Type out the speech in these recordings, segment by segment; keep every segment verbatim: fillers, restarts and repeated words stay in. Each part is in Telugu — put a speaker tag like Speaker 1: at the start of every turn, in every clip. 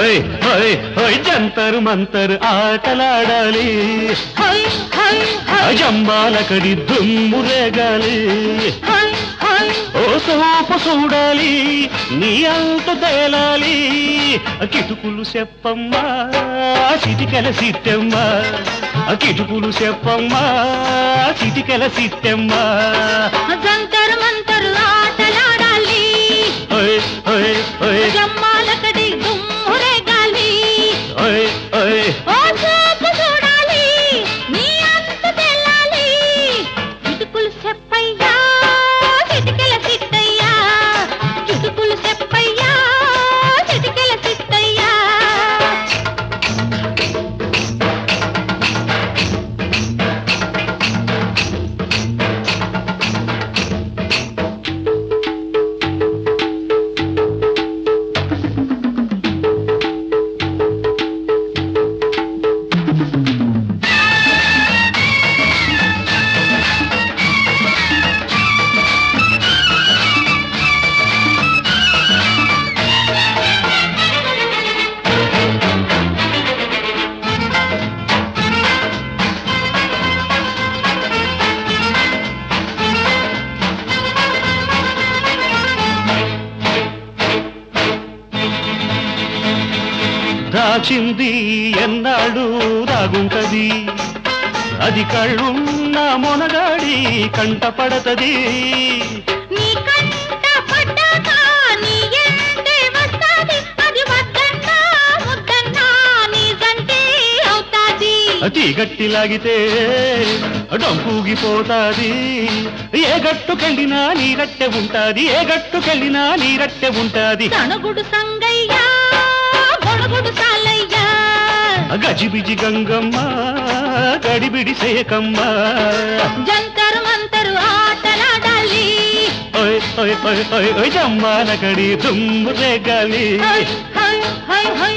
Speaker 1: హై హై హై జంతరు మంతరు ఆటలాడాలి, జంబాలకడి దుమ్ము రేగాలి, ఓ సోపు చూడాలి నీ అంత తేలాలి, కిటుకులు చెప్పమ్మా చిటికెల సిట్టమ్మా, కిటుకులు చెప్పమ్మా చిటికెల సిట్టమ్మా.
Speaker 2: జంతరు మంతరు ఆటలాడాలి, జంబాలకడి దుమ్ము రేగాలి, ఓ సోపు చూడాలి నీ అంత తేలాలి, కిటుకులు చెప్పయ్యా చిటికెల సిట్టయ్యా, కిటుకులు చెప్పయ్యా చిటికెల సిట్టయ్యా.
Speaker 1: దాచింది ఎన్నాడు దాగుంటది, అది కళ్ళున్న మొనగాడి కంట పడతది.
Speaker 2: నీ కంట పడ్డాక నీ ఎంటే వస్తాది, అది వద్దన్నా ముద్దన్నా నీ జంటే అవుతాది.
Speaker 1: అతి గట్టి లాగితే డంపూగిపోతాది, ఏ గట్టుకెళ్ళినా నీ రట్టె ఉంటాది, ఏ గట్టుకెళ్ళినా నీ రట్టె ఉంటాది.
Speaker 2: తణుగుడు సంగయ్యా గొడుగుడు సాలయ్యా,
Speaker 1: గజిబిజి గంగమ్మ గడిబిడి సేకమ్మ.
Speaker 2: జంతరు మంతరు ఆటలాడాలి,
Speaker 1: ఓయ్ ఓయ్ ఓయ్ ఓయ్ ఓయ్ జమ్మాలకడి దుమ్ము రేగాలి.
Speaker 2: హై హై హై హై.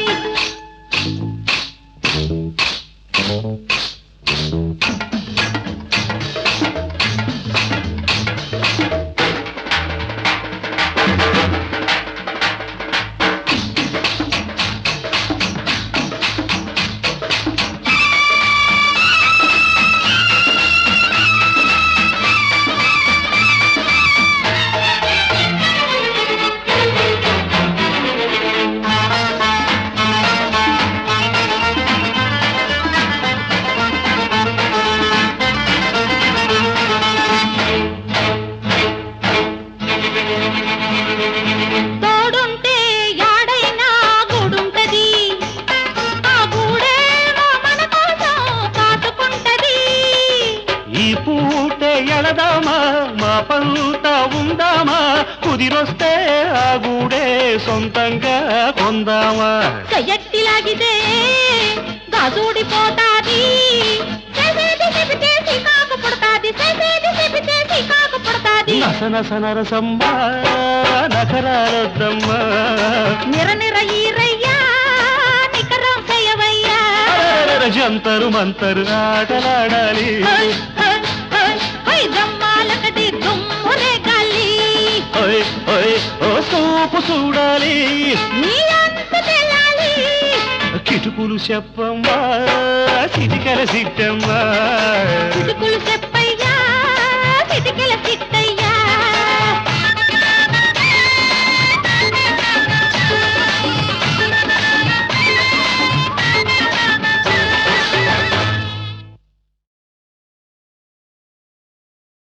Speaker 2: తోడుంటే యాడైనా గూడుంటది, ఆ గూడేమో మన కోసం కాచుకుంటది.
Speaker 1: ఈ పూటే ఎళదామా మా పంత ఉందామా, కుదిరొస్తే ఆ గూడే సొంతంగా కొందామా.
Speaker 2: చెయ్యట్టి లాగితే గాజూడిపోతాది, చేసేది చెబితే కాకు పుడతాది, చేసేది చెబితే కాకు పుడతాది.
Speaker 1: నస నస నరసమ్మ నకరారొద్దమ్మ,
Speaker 2: నిర నిర ఈరయ్యా నికరం చేయవయ్యా.
Speaker 1: జంతరు మంతరు ఆటలాడాలి,
Speaker 2: హై హై హై హై జమ్మాలకడి దుమ్ము రేగాలి,
Speaker 1: ఓయ్ ఓయ్ ఓ సూపు చూడాలి
Speaker 2: నీ అంత తెల్లాలి,
Speaker 1: కిటుకులు చెప్పమ్మా చిటికెల సిట్టమ్మా.
Speaker 2: కిటుకులు చెప్ప